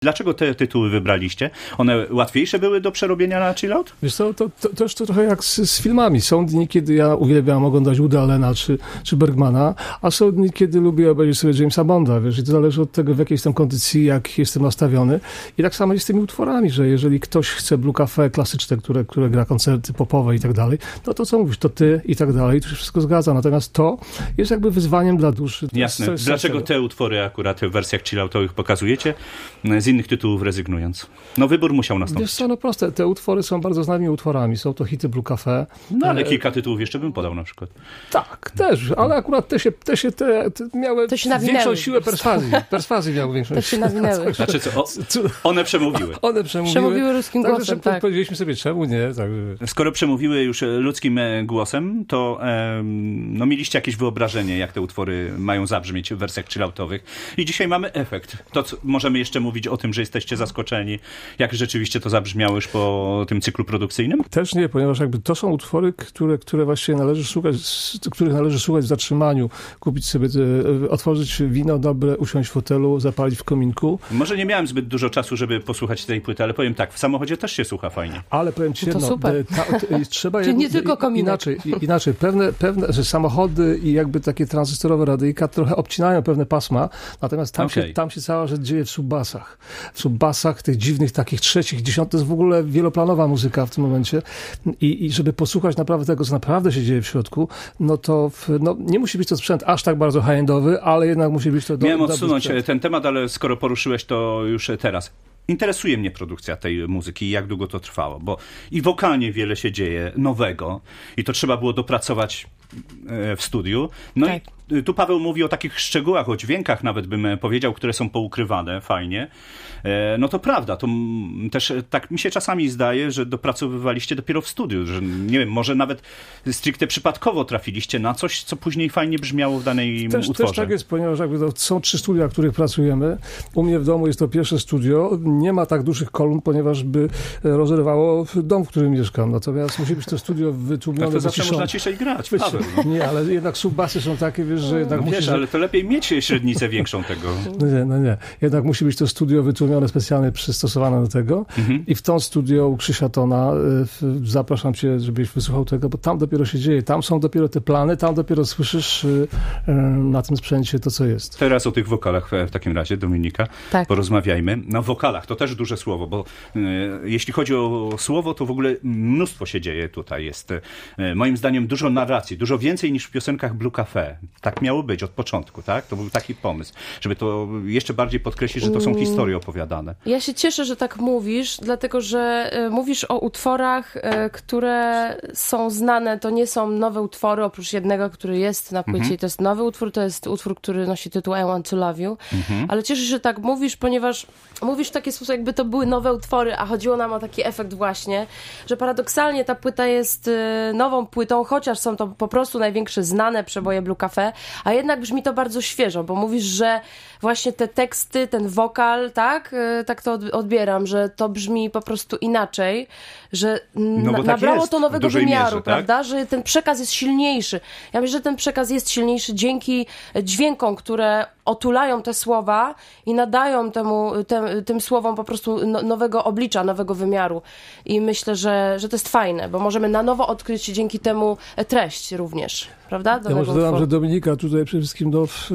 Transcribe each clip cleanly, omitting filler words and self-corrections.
Dlaczego te tytuły wybraliście? One łatwiejsze były do przerobienia na chillout? Wiesz co, to też to trochę jak z filmami. Są dni, kiedy ja uwielbiam oglądać Wooda Allena czy Bergmana, a są dni, kiedy lubię obejrzeć sobie Jamesa Bonda, wiesz, i to zależy od tego, w jakiej jestem kondycji, jak jestem nastawiony. I tak samo jest z tymi utworami, że jeżeli ktoś chce Blue Cafe klasyczne, które gra koncerty popowe i tak dalej, no to co mówisz, to ty i tak dalej, to się wszystko zgadza. Natomiast to jest jakby wyzwaniem dla duszy. Jasne. Dlaczego te utwory akurat w wersjach chilloutowych pokazujecie? Z innych tytułów rezygnując. No wybór musiał nastąpić. Jest to no proste. Te utwory są bardzo znanymi utworami. Są to hity Blue Cafe. No ale kilka tytułów jeszcze bym podał na przykład. Tak, też. Ale akurat te miały większą siłę perswazji. Perswazji miały większą siłę. To się nawinęły. Znaczy co? One przemówiły. Przemówiły ludzkim głosem, tak. Powiedzieliśmy sobie czemu nie. Tak. Skoro przemówiły już ludzkim głosem, to no mieliście jakieś wyobrażenie, jak te utwory mają zabrzmieć w wersjach chilloutowych. I dzisiaj mamy efekt. To możemy jeszcze mówić o tym, że jesteście zaskoczeni, jak rzeczywiście to zabrzmiało już po tym cyklu produkcyjnym? Też nie, ponieważ jakby to są utwory, które właściwie których należy słuchać w zatrzymaniu, kupić sobie, otworzyć wino dobre, usiąść w fotelu, zapalić w kominku. Może nie miałem zbyt dużo czasu, żeby posłuchać tej płyty, ale powiem tak, w samochodzie też się słucha fajnie. Ale powiem ci jedno, trzeba Czyli nie tylko kominek. Inaczej. Pewne że samochody i jakby takie tranzystorowe radyjka trochę obcinają pewne pasma, natomiast tam się cała rzecz dzieje w subbasach. W subbasach, tych dziwnych takich trzecich, dziesiątych, to jest w ogóle wieloplanowa muzyka w tym momencie i żeby posłuchać naprawdę tego, co naprawdę się dzieje w środku, no to nie musi być to sprzęt aż tak bardzo high-endowy, ale jednak musi być to Miałem odsunąć ten temat, ale skoro poruszyłeś to już teraz. Interesuje mnie produkcja tej muzyki i jak długo to trwało, bo i wokalnie wiele się dzieje nowego i to trzeba było dopracować w studiu. No tak. I tu Paweł mówi o takich szczegółach, o dźwiękach nawet bym powiedział, które są poukrywane fajnie. No to prawda, to też tak mi się czasami zdaje, że dopracowywaliście dopiero w studiu, że nie wiem, może nawet stricte przypadkowo trafiliście na coś, co później fajnie brzmiało w danej utworze. Też tak jest, ponieważ są 3 studia, w których pracujemy. U mnie w domu jest to pierwsze studio. Nie ma tak dużych kolumn, ponieważ by rozerwało dom, w którym mieszkam. Natomiast musi być to studio wytłumione. Tak to zawsze można ciszej grać, Paweł. No. Nie, ale jednak subbasy są takie, wiesz, że jednak wiesz, ale to lepiej mieć średnicę większą tego. Nie. Jednak musi być to studio wytłumione specjalnie przystosowane do tego. I w to studio u Krzysia Tona zapraszam cię, żebyś wysłuchał tego, bo tam dopiero się dzieje. Tam są dopiero te plany, tam dopiero słyszysz na tym sprzęcie to, co jest. Teraz o tych wokalach w takim razie, Dominika, porozmawiajmy. Na wokalach to też duże słowo, bo jeśli chodzi o słowo, to w ogóle mnóstwo się dzieje tutaj. Jest moim zdaniem dużo narracji, dużo więcej niż w piosenkach Blue Cafe. Tak miało być od początku, tak? To był taki pomysł, żeby to jeszcze bardziej podkreślić, że to są historie opowiadane. Ja się cieszę, że tak mówisz, dlatego, że mówisz o utworach, które są znane. To nie są nowe utwory, oprócz jednego, który jest na płycie. To jest nowy utwór, to jest utwór, który nosi tytuł I Want to Love You. Ale cieszę się, że tak mówisz, ponieważ mówisz w taki sposób, jakby to były nowe utwory, a chodziło nam o taki efekt właśnie, że paradoksalnie ta płyta jest nową płytą, chociaż są to po prostu największe znane przeboje Blue Cafe, a jednak brzmi to bardzo świeżo, bo mówisz, że właśnie te teksty, ten wokal, tak to odbieram, że to brzmi po prostu inaczej, że nabrało to nowego wymiaru, mierze, prawda? Tak? Że ten przekaz jest silniejszy. Ja myślę, że ten przekaz jest silniejszy dzięki dźwiękom, które otulają te słowa i nadają tym słowom po prostu nowego oblicza, nowego wymiaru. I myślę, że to jest fajne, bo możemy na nowo odkryć dzięki temu treść również, prawda? Ja może dodam, że Dominika tutaj przede wszystkim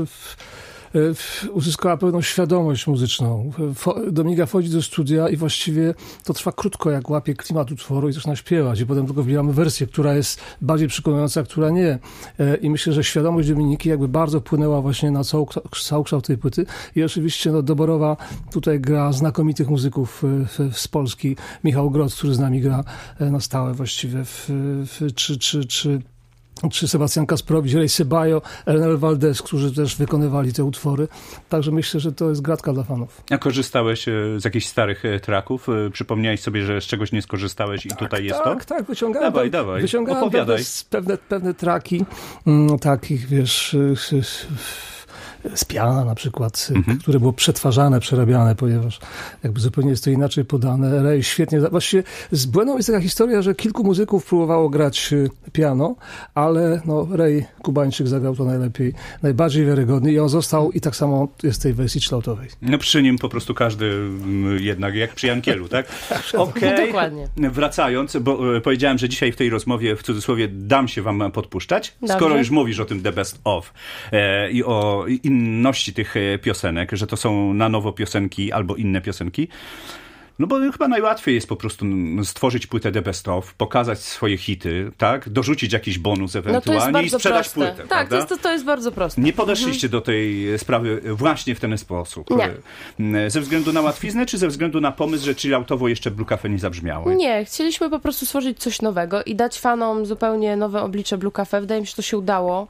uzyskała pewną świadomość muzyczną. Dominika wchodzi do studia i właściwie to trwa krótko, jak łapie klimat utworu i zaczyna śpiewać. I potem tylko wbieramy wersję, która jest bardziej przekonująca, która nie. I myślę, że świadomość Dominiki jakby bardzo wpłynęła właśnie na całokształt tej płyty. I oczywiście Doborowa tutaj gra znakomitych muzyków z Polski. Michał Groc, który z nami gra na stałe właściwie czy Sebastian Kasprowicz, Ray Ceballo, Elena Valdez, którzy też wykonywali te utwory. Także myślę, że to jest gratka dla fanów. A korzystałeś z jakichś starych tracków? Przypomniałeś sobie, że z czegoś nie skorzystałeś i tutaj jest to? Tak, wyciągałem. Dawaj, wyciągałem opowiadaj. pewne traki, takich, wiesz... z piana na przykład, które było przetwarzane, przerabiane, ponieważ jakby zupełnie jest to inaczej podane. Ray świetnie, właściwie z Błędą jest taka historia, że kilku muzyków próbowało grać piano, ale no, Ray Kubańczyk zagrał to najlepiej, najbardziej wiarygodnie i on został i tak samo jest w tej wersji chilloutowej. No przy nim po prostu każdy jednak, jak przy Jankielu, tak? Okej. Dokładnie. Wracając, bo powiedziałem, że dzisiaj w tej rozmowie, w cudzysłowie, dam się wam podpuszczać, Dobrze. skoro już mówisz o tym The Best Of i o inności tych piosenek, że to są na nowo piosenki albo inne piosenki. No bo chyba najłatwiej jest po prostu stworzyć płytę The Best Of, pokazać swoje hity, tak? Dorzucić jakiś bonus ewentualnie i sprzedać płytę. Tak, to jest bardzo proste. Nie podeszliście do tej sprawy właśnie w ten sposób. Nie. Ze względu na łatwiznę, czy ze względu na pomysł, że chilloutowo jeszcze Blue Cafe nie zabrzmiało? Nie, chcieliśmy po prostu stworzyć coś nowego i dać fanom zupełnie nowe oblicze Blue Cafe. Wydaje mi się, że to się udało.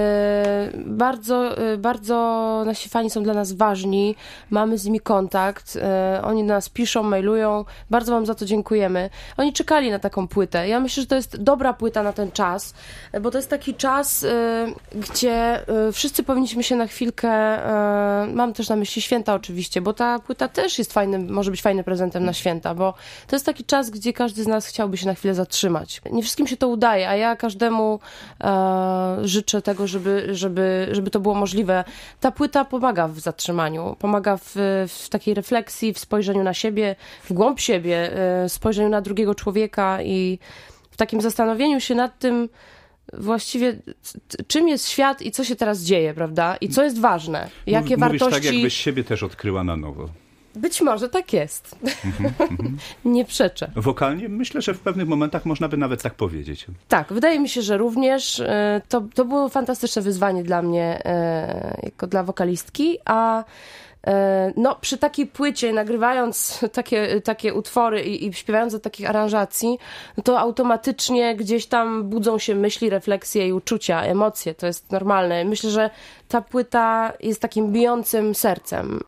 Bardzo nasi fani są dla nas ważni. Mamy z nimi kontakt. Oni do nas piszą, mailują. Bardzo wam za to dziękujemy. Oni czekali na taką płytę. Ja myślę, że to jest dobra płyta na ten czas, bo to jest taki czas, gdzie wszyscy powinniśmy się na chwilkę, mam też na myśli święta oczywiście, bo ta płyta też jest może być fajnym prezentem na święta, bo to jest taki czas, gdzie każdy z nas chciałby się na chwilę zatrzymać. Nie wszystkim się to udaje, a ja każdemu życzę tego, żeby to było możliwe. Ta płyta pomaga w zatrzymaniu, pomaga w takiej refleksji, w spojrzeniu na siebie, w głąb siebie, spojrzeniu na drugiego człowieka i w takim zastanowieniu się nad tym właściwie, czym jest świat i co się teraz dzieje, prawda? I co jest ważne. Jakie Mówisz wartości... tak, jakbyś siebie też odkryła na nowo. Być może tak jest. Nie przeczę. Wokalnie myślę, że w pewnych momentach można by nawet tak powiedzieć. Tak, wydaje mi się, że również to było fantastyczne wyzwanie dla mnie jako dla wokalistki, a no, przy takiej płycie, nagrywając takie utwory i śpiewając do takich aranżacji, no to automatycznie gdzieś tam budzą się myśli, refleksje i uczucia, emocje. To jest normalne. Myślę, że ta płyta jest takim bijącym sercem